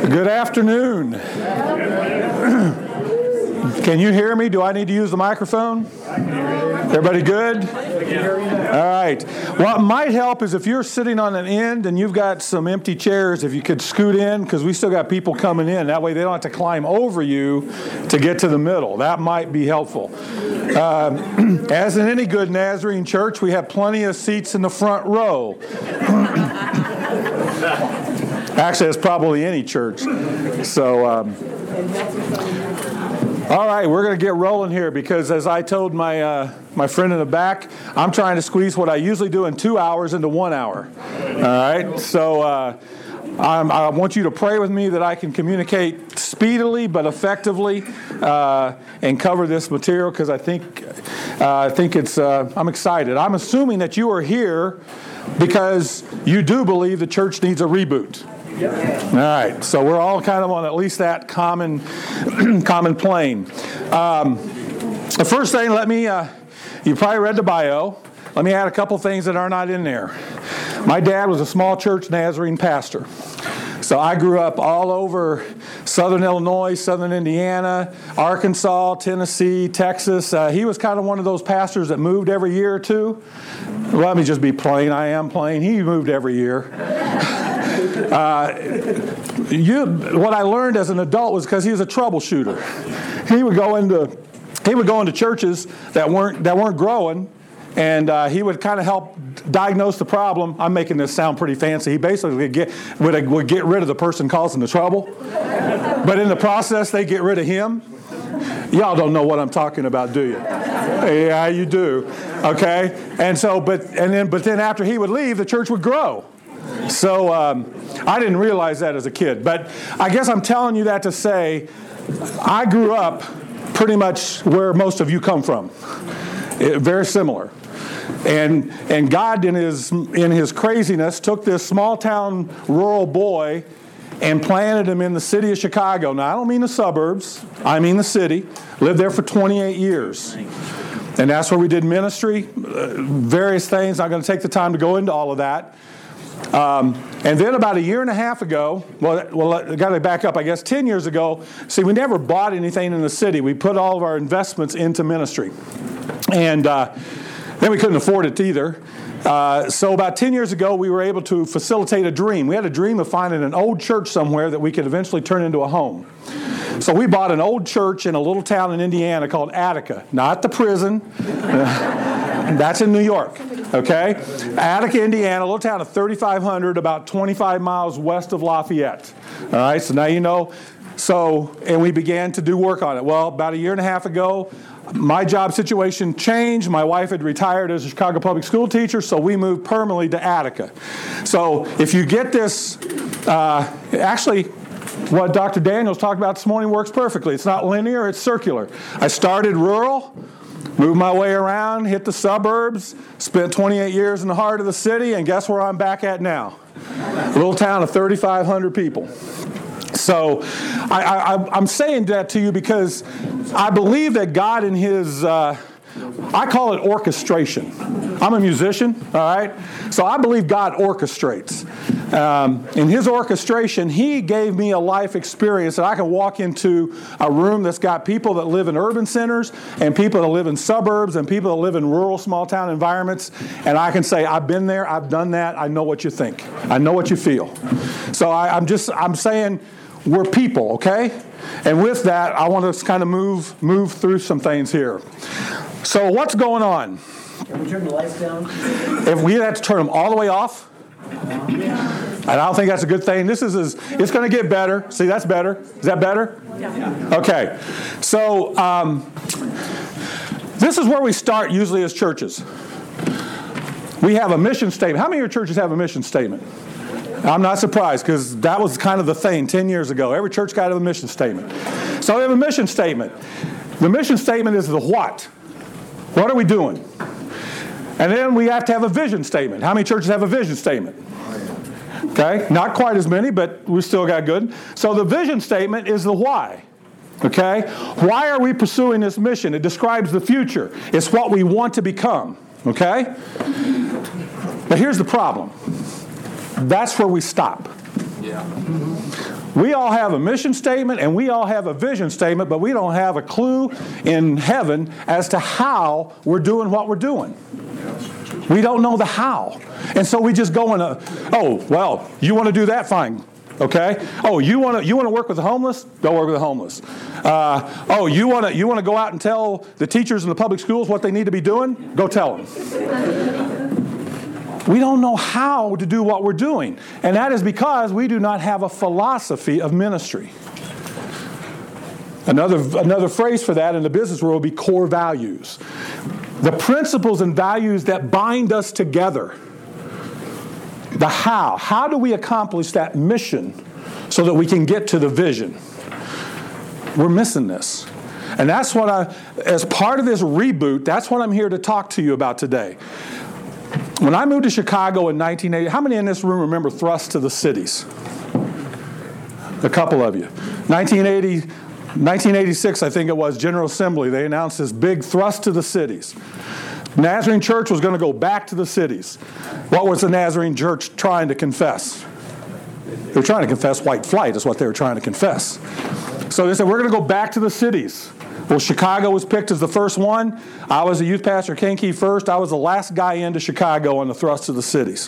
Good afternoon. Can you hear me? Do I need to use the microphone? Everybody good? All right. What might help is if you're sitting on an end and you've got some empty chairs, if you could scoot in, because we still got people coming in. That way they don't have to climb over you to get to the middle. That might be helpful. As in any good Nazarene church, we have plenty of seats in the front row. Actually, it's probably any church. So, all right, we're going to get rolling here because as I told my friend in the back, I'm trying to squeeze what I usually do in 2 hours into 1 hour. All right, so I want you to pray with me that I can communicate speedily but effectively and cover this material because I think it's. I'm excited. I'm assuming that you are here because you do believe the church needs a reboot. Yep. All right, so we're all kind of on at least that common plane. The first thing, you probably read the bio. Let me add a couple things that are not in there. My dad was a small church Nazarene pastor. So I grew up all over southern Illinois, southern Indiana, Arkansas, Tennessee, Texas. He was kind of one of those pastors that moved every year or two. Let me just be plain. I am plain. He moved every year. What I learned as an adult was because he was a troubleshooter. He would go into churches that weren't growing, and he would kind of help diagnose the problem. I'm making this sound pretty fancy. He basically would get rid of the person causing the trouble, but in the process they get rid of him. Y'all don't know what I'm talking about, do you? Yeah, you do. Okay, and so but then after he would leave, the church would grow. So I didn't realize that as a kid, but I guess I'm telling you that to say I grew up pretty much where most of you come from, very similar, and God in his craziness took this small town rural boy and planted him in the city of Chicago. Now I don't mean the suburbs, I mean the city. Lived there for 28 years. And that's where we did ministry, various things. I'm going to take the time to go into all of that. And then about a year and a half ago, well, I got to back up, I guess 10 years ago, see, we never bought anything in the city. We put all of our investments into ministry. And then we couldn't afford it either. So about 10 years ago, we were able to facilitate a dream. We had a dream of finding an old church somewhere that we could eventually turn into a home. So we bought an old church in a little town in Indiana called Attica, not the prison. That's in New York. Okay? Attica, Indiana, a little town of 3,500, about 25 miles west of Lafayette. All right, so now you know. And we began to do work on it. Well, about a year and a half ago, my job situation changed. My wife had retired as a Chicago public school teacher, so we moved permanently to Attica. So if you get this, actually, what Dr. Daniels talked about this morning works perfectly. It's not linear, it's circular. I started rural, moved my way around, hit the suburbs, spent 28 years in the heart of the city, and guess where I'm back at now? A little town of 3,500 people. So I'm saying that to you because I believe that God in his, I call it orchestration. I'm a musician, all right? So I believe God orchestrates. In his orchestration, he gave me a life experience that I can walk into a room that's got people that live in urban centers and people that live in suburbs and people that live in rural small town environments, and I can say, I've been there, I've done that, I know what you think. I know what you feel. So I'm saying we're people, okay? And with that, I want to kind of move through some things here. So what's going on? Can we turn the lights down? If we have to turn them all the way off, and I don't think that's a good thing. It's going to get better. See, that's better. Is that better? Yeah. Okay. So this is where we start usually as churches. We have a mission statement. How many of your churches have a mission statement? I'm not surprised because that was kind of the thing 10 years ago. Every church got a mission statement. So we have a mission statement. The mission statement is the what. What are we doing? And then we have to have a vision statement. How many churches have a vision statement? Okay, not quite as many, but we still got good. So the vision statement is the why. Okay, why are we pursuing this mission? It describes the future. It's what we want to become. Okay? But here's the problem. That's where we stop. Yeah. We all have a mission statement and we all have a vision statement, but we don't have a clue in heaven as to how we're doing what we're doing. We don't know the how. And so we just go in oh, well, you want to do that? Fine. Okay? Oh, you want to work with the homeless? Go work with the homeless. Oh, you want to go out and tell the teachers in the public schools what they need to be doing? Go tell them. We don't know how to do what we're doing. And that is because we do not have a philosophy of ministry. Another phrase for that in the business world would be core values. The principles and values that bind us together. The how. How do we accomplish that mission so that we can get to the vision? We're missing this. And that's what as part of this reboot, that's what I'm here to talk to you about today. When I moved to Chicago in 1980, how many in this room remember Thrust to the Cities? A couple of you. 1986, I think it was, General Assembly, they announced this big thrust to the cities. Nazarene Church was going to go back to the cities. What was the Nazarene Church trying to confess? They were trying to confess white flight is what they were trying to confess. So they said, we're going to go back to the cities. Well, Chicago was picked as the first one. I was a youth pastor at Kankakee first. I was the last guy into Chicago on the thrust to the cities.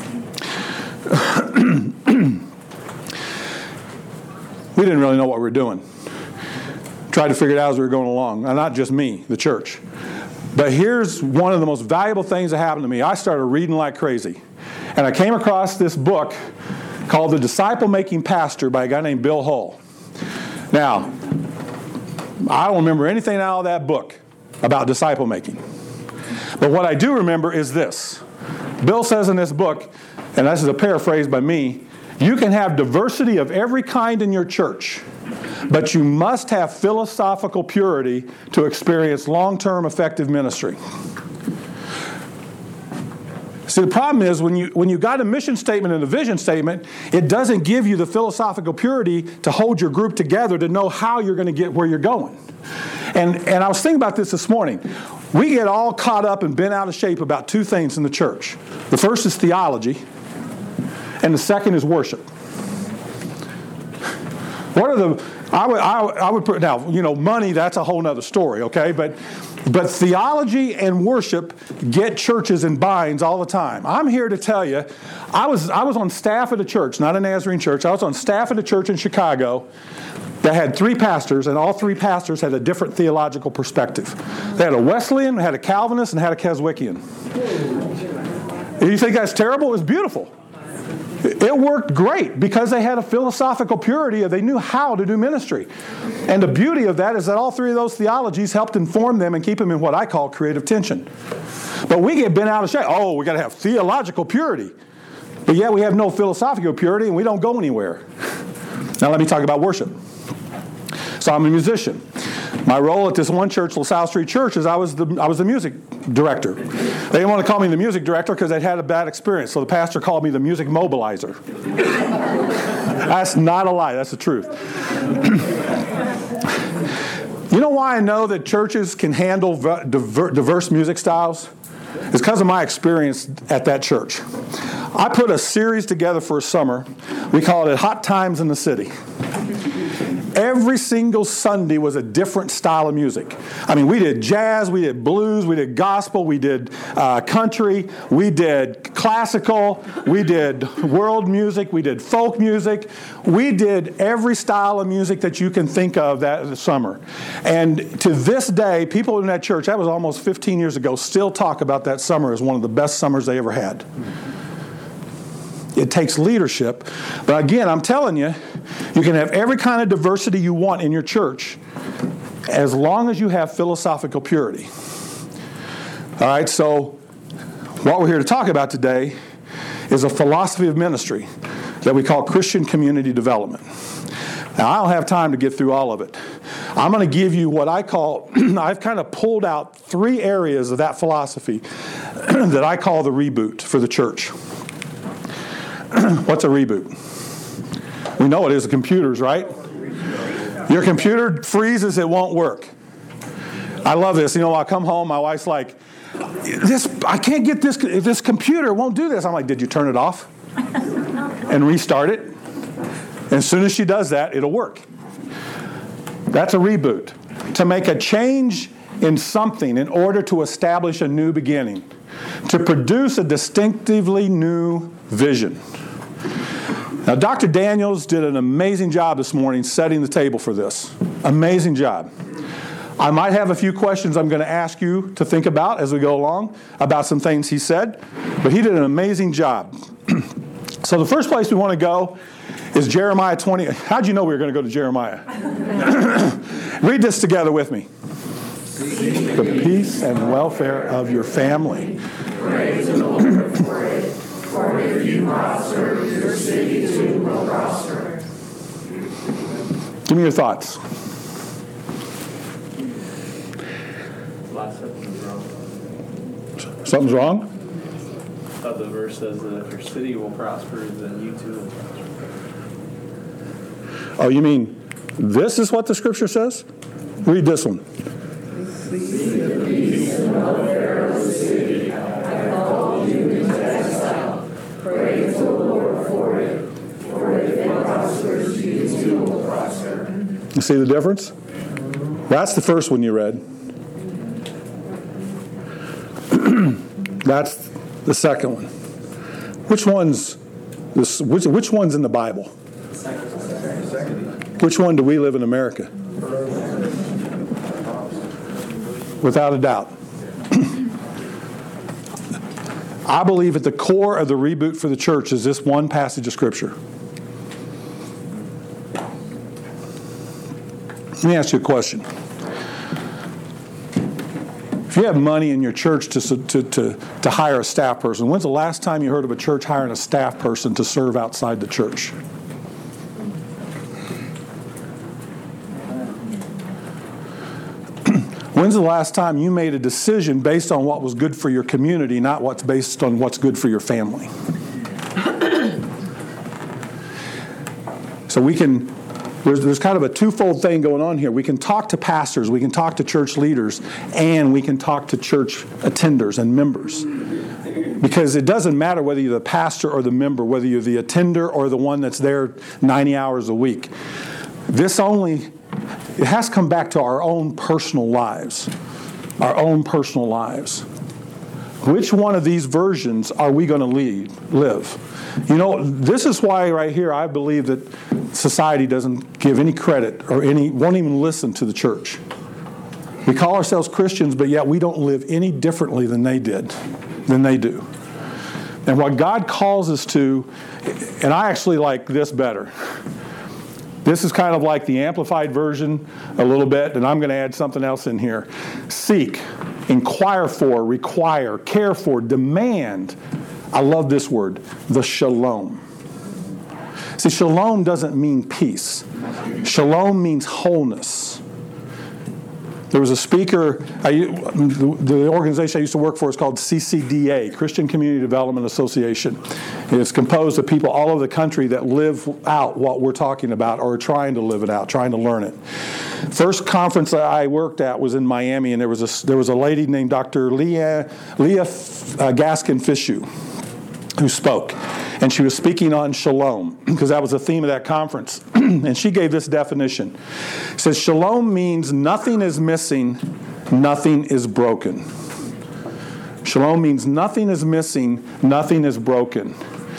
We didn't really know what we were doing. Tried to figure it out as we were going along. And not just me, the church. But here's one of the most valuable things that happened to me. I started reading like crazy. And I came across this book called The Disciple Making Pastor by a guy named Bill Hull. Now, I don't remember anything out of that book about disciple making. But what I do remember is this. Bill says in this book, and this is a paraphrase by me, you can have diversity of every kind in your church, but you must have philosophical purity to experience long-term effective ministry. See, the problem is when you got a mission statement and a vision statement, it doesn't give you the philosophical purity to hold your group together to know how you're going to get where you're going. And I was thinking about this morning. We get all caught up and bent out of shape about two things in the church. The first is theology, and the second is worship. What are the... I would put, now, money, that's a whole other story, okay? But theology and worship get churches in binds all the time. I'm here to tell you, I was on staff at a church, not a Nazarene church. I was on staff at a church in Chicago that had 3 pastors, and all 3 pastors had a different theological perspective. They had a Wesleyan, had a Calvinist, and had a Keswickian. You think that's terrible? It was beautiful. It worked great because they had a philosophical purity. They knew how to do ministry. And the beauty of that is that all 3 of those theologies helped inform them and keep them in what I call creative tension. But we get bent out of shape. Oh, we got to have theological purity. But yet we have no philosophical purity and we don't go anywhere. Now let me talk about worship. So I'm a musician. My role at this one church, LaSalle Street Church, is I was the music director. They didn't want to call me the music director because they'd had a bad experience, so the pastor called me the music mobilizer. That's not a lie, that's the truth. You know why I know that churches can handle diverse music styles? It's because of my experience at that church. I put a series together for a summer. We called it Hot Times in the City. Every single Sunday was a different style of music. I mean, we did jazz, we did blues, we did gospel, we did country, we did classical, we did world music, we did folk music. We did every style of music that you can think of that summer. And to this day, people in that church, that was almost 15 years ago, still talk about that summer as one of the best summers they ever had. It takes leadership. But again, I'm telling you, you can have every kind of diversity you want in your church as long as you have philosophical purity. All right, so what we're here to talk about today is a philosophy of ministry that we call Christian community development. Now, I don't have time to get through all of it. I'm going to give you what I call, I've kind of pulled out 3 areas of that philosophy that I call the reboot for the church. What's a reboot? We know it is the computers, right? Your computer freezes, it won't work. I love this. I come home, my wife's like, I can't get this computer won't do this. I'm like, did you turn it off? And restart it? And as soon as she does that, it'll work. That's a reboot. To make a change in something in order to establish a new beginning. To produce a distinctively new vision. Now, Dr. Daniels did an amazing job this morning setting the table for this. Amazing job. I might have a few questions I'm going to ask you to think about as we go along about some things he said, but he did an amazing job. So the first place we want to go is Jeremiah 20. How'd you know we were going to go to Jeremiah? Read this together with me. The peace and welfare of your family. Praise the Lord for it. For if you prosper, your city too will prosper. Give me your thoughts. Last sentence is wrong. Something's wrong? I thought the verse says that if your city will prosper, then you too will prosper. Oh, you mean this is what the scripture says? Read this one. See the peace and welfare of the city. I called you into exile. Praise the Lord for it. For if it prospers, you too will prosper. You see the difference? That's the first one you read. That's the second one. Which one's in the Bible? Which one do we live in America? Without a doubt. I believe at the core of the reboot for the church is this one passage of Scripture. Let me ask you a question. If you have money in your church to hire a staff person, when's the last time you heard of a church hiring a staff person to serve outside the church? When's the last time you made a decision based on what was good for your community, not what's based on what's good for your family? So there's kind of a twofold thing going on here. We can talk to pastors, we can talk to church leaders, and we can talk to church attenders and members. Because it doesn't matter whether you're the pastor or the member, whether you're the attender or the one that's there 90 hours a week. It has to come back to our own personal lives. Our own personal lives. Which one of these versions are we going to live? You know, this is why right here I believe that society doesn't give any credit or won't even listen to the church. We call ourselves Christians, but yet we don't live any differently than they do. And what God calls us to, and I actually like this better. This is kind of like the amplified version a little bit, and I'm going to add something else in here. Seek, inquire for, require, care for, demand. I love this word, the shalom. See, shalom doesn't mean peace. Shalom means wholeness. There was a speaker, the organization I used to work for is called CCDA, Christian Community Development Association. It's composed of people all over the country that live out what we're talking about or are trying to live it out, trying to learn it. First conference that I worked at was in Miami, and there was a lady named Dr. Leah Gaskin-Fishew who spoke. And she was speaking on shalom, because that was the theme of that conference. And she gave this definition. It says, shalom means nothing is missing, nothing is broken. Shalom means nothing is missing, nothing is broken.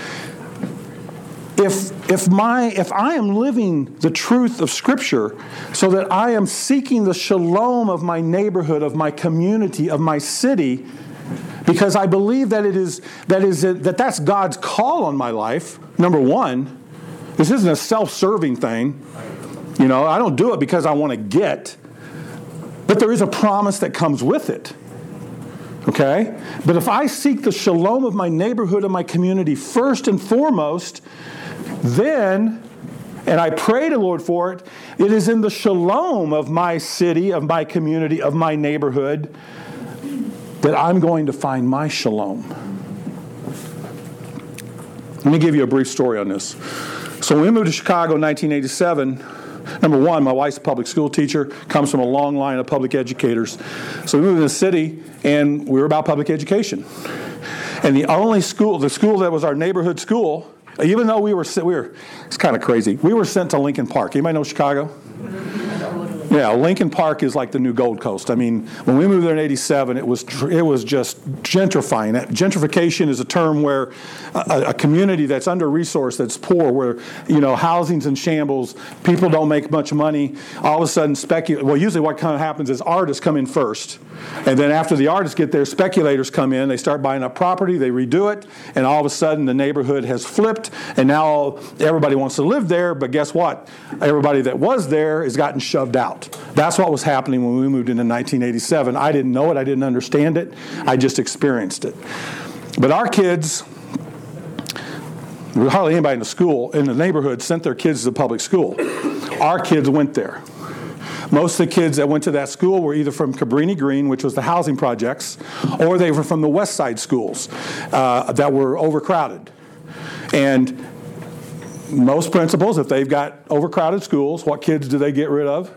If I am living the truth of Scripture so that I am seeking the shalom of my neighborhood, of my community, of my city, because I believe that's God's call on my life. Number one, this isn't a self-serving thing. You know, I don't do it because I want to get, but there is a promise that comes with it. Okay? But if I seek the shalom of my neighborhood and my community first and foremost, then, and I pray to the Lord for it, it is in the shalom of my city, of my community, of my neighborhood, that I'm going to find my shalom. Let me give you a brief story on this. So when we moved to Chicago in 1987, number one, my wife's a public school teacher, comes from a long line of public educators. So we moved to the city, and we were about public education. And the only school, the school that was our neighborhood school, even though it's kind of crazy. We were sent to Lincoln Park. Anybody know Chicago? Yeah, Lincoln Park is like the new Gold Coast. I mean, when we moved there in '87, it was just gentrifying. Gentrification is a term where a community that's under-resourced, that's poor, where housing's in shambles, people don't make much money. All of a sudden, usually what kind of happens is artists come in first, and then after the artists get there, speculators come in. They start buying up property, they redo it, and all of a sudden the neighborhood has flipped, and now everybody wants to live there. But guess what? Everybody that was there has gotten shoved out. That's what was happening when we moved into 1987. I didn't know it. I didn't understand it. I just experienced it. But our kids, hardly anybody in the school, in the neighborhood, sent their kids to the public school. Our kids went there. Most of the kids that went to that school were either from Cabrini Green, which was the housing projects, or they were from the West Side schools that were overcrowded. And most principals, if they've got overcrowded schools, what kids do they get rid of?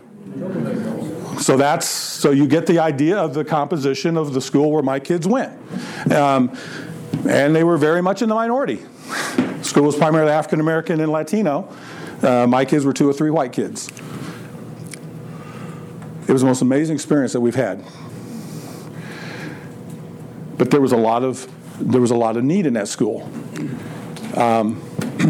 So you get the idea of the composition of the school where my kids went. And they were very much in the minority. School was primarily African American and Latino. My kids were 2 or 3 white kids. It was the most amazing experience that we've had. But there was a lot of need in that school. I'm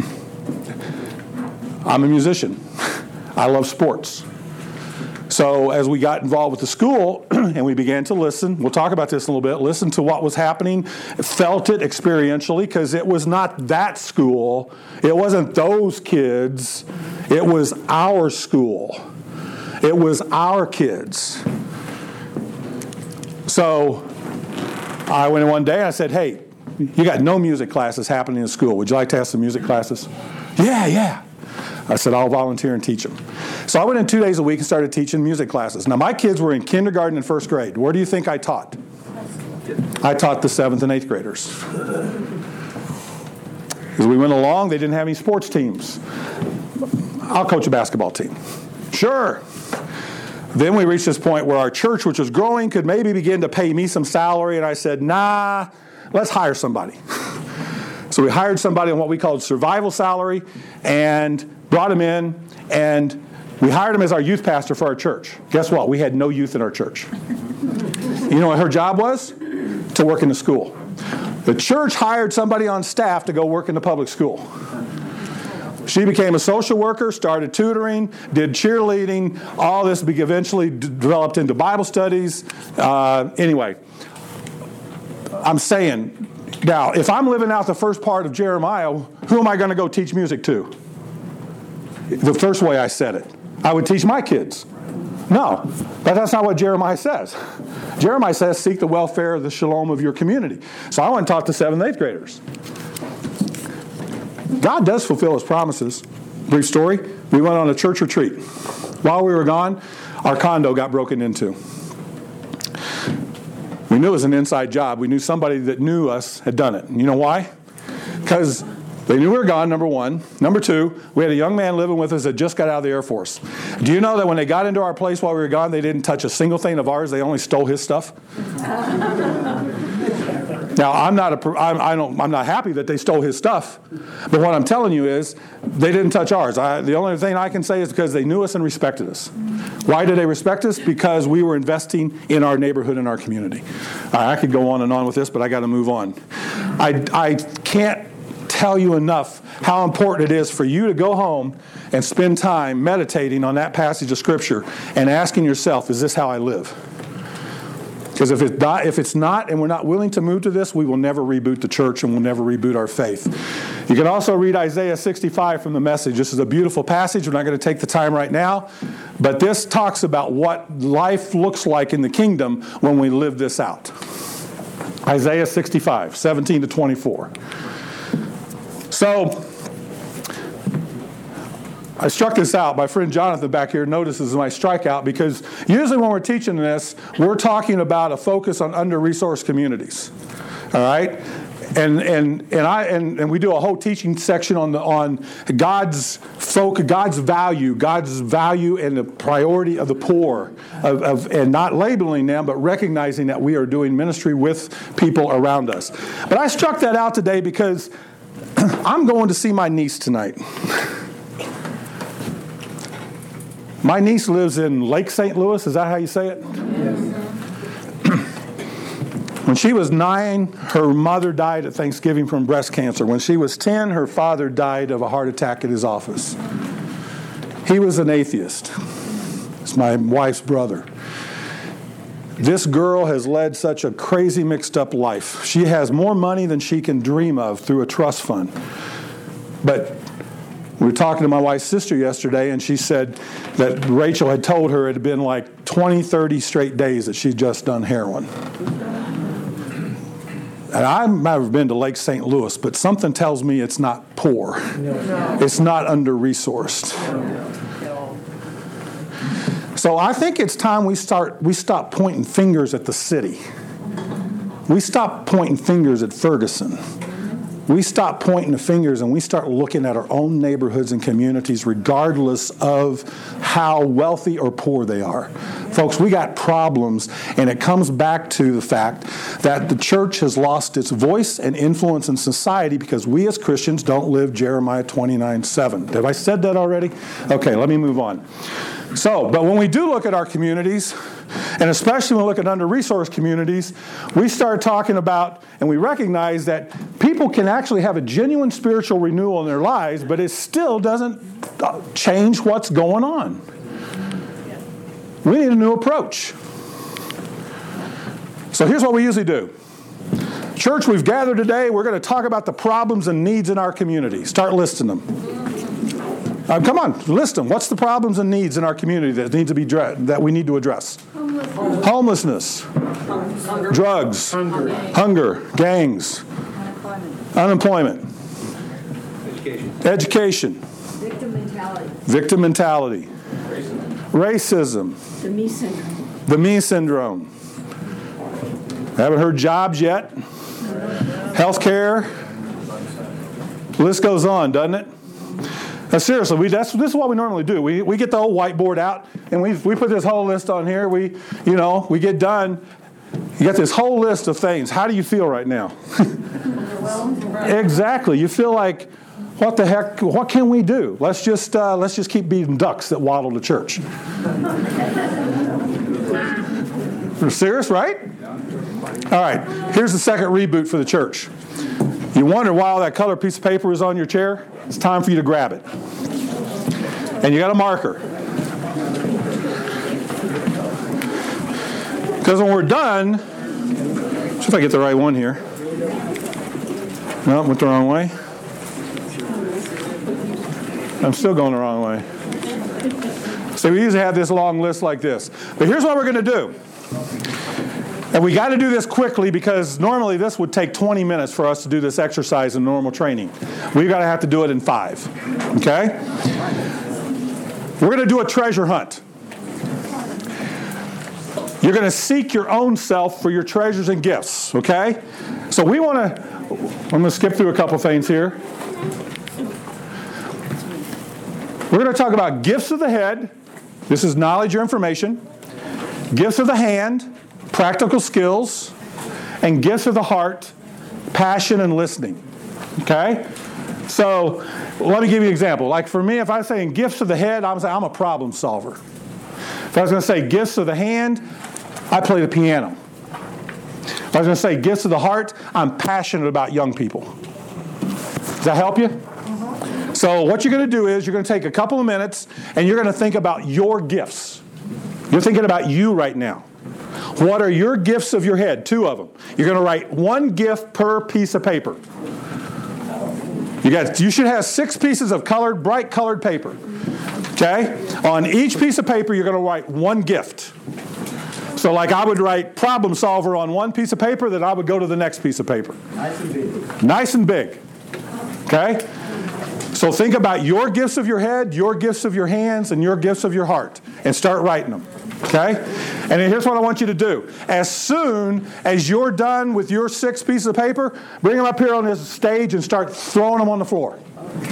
a musician. I love sports. So as we got involved with the school and we began to listen, we'll talk about this in a little bit, listen to what was happening, felt it experientially, because it was not that school. It wasn't those kids. It was our school. It was our kids. So I went in one day and I said, hey, you got no music classes happening in school. Would you like to have some music classes? Yeah. I said, I'll volunteer and teach them. So I went in 2 days a week and started teaching music classes. Now, my kids were in kindergarten and first grade. Where do you think I taught? I taught the 7th and 8th graders. As we went along, they didn't have any sports teams. I'll coach a basketball team. Sure. Then we reached this point where our church, which was growing, could maybe begin to pay me some salary. And I said, nah, let's hire somebody. So we hired somebody on what we called survival salary and brought him in, and we hired him as our youth pastor for our church. Guess what? We had no youth in our church. You know what her job was? To work in the school. The church hired somebody on staff to go work in the public school. She became a social worker, started tutoring, did cheerleading. All this eventually developed into Bible studies. Anyway, I'm saying, now, if I'm living out the first part of Jeremiah, who am I going to go teach music to? The first way I said it. I would teach my kids. No, but that's not what Jeremiah says. Jeremiah says, seek the welfare, the shalom of your community. So I went and taught the 7th and 8th graders. God does fulfill his promises. Brief story, we went on a church retreat. While we were gone, our condo got broken into. We knew it was an inside job. We knew somebody that knew us had done it. And you know why? Because they knew we were gone, number one. Number two, we had a young man living with us that just got out of the Air Force. Do you know that when they got into our place while we were gone, they didn't touch a single thing of ours? They only stole his stuff. Now, I'm not happy that they stole his stuff, but what I'm telling you is they didn't touch ours. The only thing I can say is because they knew us and respected us. Why did they respect us? Because we were investing in our neighborhood and our community. I could go on and on with this, but I got to move on. I can't tell you enough how important it is for you to go home and spend time meditating on that passage of Scripture and asking yourself, is this how I live? Because if it's not, and we're not willing to move to this, we will never reboot the church and we'll never reboot our faith. You can also read Isaiah 65 from the Message. This is a beautiful passage. We're not going to take the time right now. But this talks about what life looks like in the kingdom when we live this out. Isaiah 65, 17 to 24. So, I struck this out. My friend Jonathan back here notices my strikeout because usually when we're teaching this, we're talking about a focus on under-resourced communities. All right? And we do a whole teaching section on God's value and the priority of the poor, and not labeling them, but recognizing that we are doing ministry with people around us. But I struck that out today because I'm going to see my niece tonight. My niece lives in Lake St. Louis. Is that how you say it? When she was 9, her mother died at Thanksgiving from breast cancer. When she was 10, her father died of a heart attack at his office. He was an atheist. It's my wife's brother. This girl has led such a crazy mixed up life. She has more money than she can dream of through a trust fund. But we were talking to my wife's sister yesterday, and she said that Rachel had told her it had been like 20, 30 straight days that she'd just done heroin. And I've never been to Lake St. Louis, but something tells me it's not poor. No. It's not under-resourced. No. So I think it's time we stop pointing fingers at the city. We stop pointing fingers at Ferguson. We stop pointing the fingers and we start looking at our own neighborhoods and communities regardless of how wealthy or poor they are. Folks, we got problems, and it comes back to the fact that the church has lost its voice and influence in society because we as Christians don't live Jeremiah 29:7. Have I said that already? Okay, let me move on. But when we do look at our communities, and especially when we look at under-resourced communities, we start talking about, and we recognize that people can actually have a genuine spiritual renewal in their lives, but it still doesn't change what's going on. We need a new approach. So here's what we usually do. Church, we've gathered today. We're going to talk about the problems and needs in our community. Start listing them. Come on, list them. What's the problems and needs in our community that we need to address? Homelessness. Drugs. Hunger. Gangs. Unemployment. Education. Victim mentality. Racism. The me syndrome. Haven't heard jobs yet. Healthcare. The list goes on, doesn't it? Now, seriously, this is what we normally do. We get the old whiteboard out, and we put this whole list on here. We get done. You got this whole list of things. How do you feel right now? Exactly. You feel like, what the heck? What can we do? Let's just keep beating ducks that waddle to church. We're serious, right? All right. Here's the second reboot for the church. You wonder why all that colored piece of paper is on your chair? It's time for you to grab it. And you got a marker. Because when we're done, see if I get the right one here. No, went the wrong way. I'm still going the wrong way. So we usually have this long list like this. But here's what we're going to do. And we got to do this quickly because normally this would take 20 minutes for us to do this exercise in normal training. We've got to have to do it in 5. Okay? We're going to do a treasure hunt. You're going to seek your own self for your treasures and gifts. Okay? So I'm going to skip through a couple things here. We're going to talk about gifts of the head. This is knowledge or information. Gifts of the hand. Practical skills, and gifts of the heart, passion and listening. Okay? So let me give you an example. Like for me, if I was saying gifts of the head, I'm saying I'm a problem solver. If I was going to say gifts of the hand, I play the piano. If I was going to say gifts of the heart, I'm passionate about young people. Does that help you? So what you're going to do is you're going to take a couple of minutes and you're going to think about your gifts. You're thinking about you right now. What are your gifts of your head? 2 of them. You're going to write 1 gift per piece of paper. You should have 6 pieces of bright colored paper. Okay? On each piece of paper, you're going to write 1 gift. So like I would write problem solver on 1 piece of paper, then I would go to the next piece of paper. Nice and big. Nice and big. Okay? So think about your gifts of your head, your gifts of your hands, and your gifts of your heart. And start writing them. Okay? And then here's what I want you to do. As soon as you're done with your 6 pieces of paper, bring them up here on this stage and start throwing them on the floor.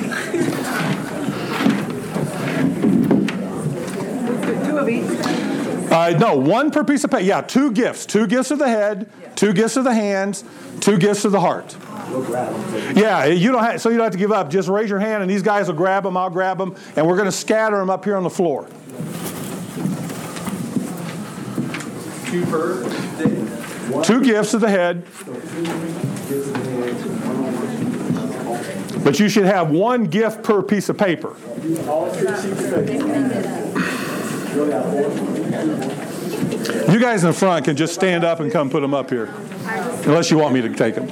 Two of each? No, 1 per piece of paper. Yeah, 2 gifts. 2 gifts of the head, 2 gifts of the hands, 2 gifts of the heart. We'll grab them. Yeah, you don't have, so you don't have to give up. Just raise your hand, and these guys will grab them. I'll grab them, and we're going to scatter them up here on the floor. 2 per day. 2 gifts to the head. But you should have 1 gift per piece of paper. All 3 sheets of paper. You guys in the front can just stand up and come put them up here. Unless you want me to take them.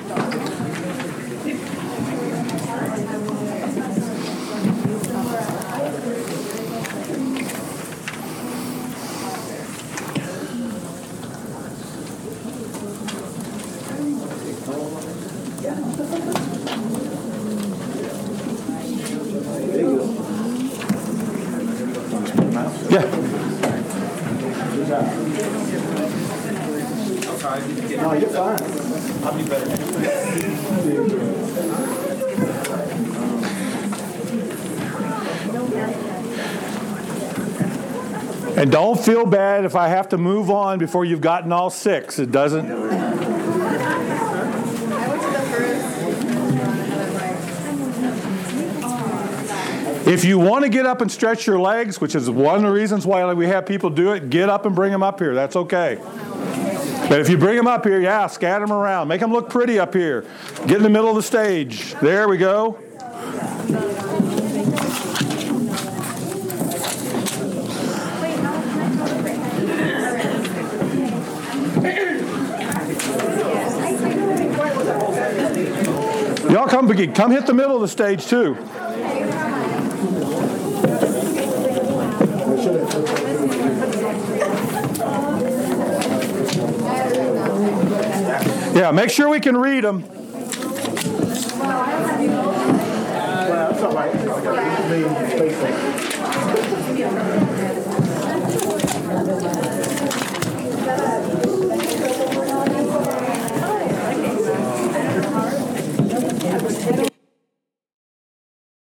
Yeah. No, you're fine. I'll be better. And don't feel bad if I have to move on before you've gotten all 6. It doesn't. If you want to get up and stretch your legs, which is one of the reasons why we have people do it, get up and bring them up here. That's okay. But if you bring them up here, yeah, scatter them around. Make them look pretty up here. Get in the middle of the stage. There we go. Y'all come hit the middle of the stage too. Yeah, make sure we can read them. Well, that's all right. We can be faithful.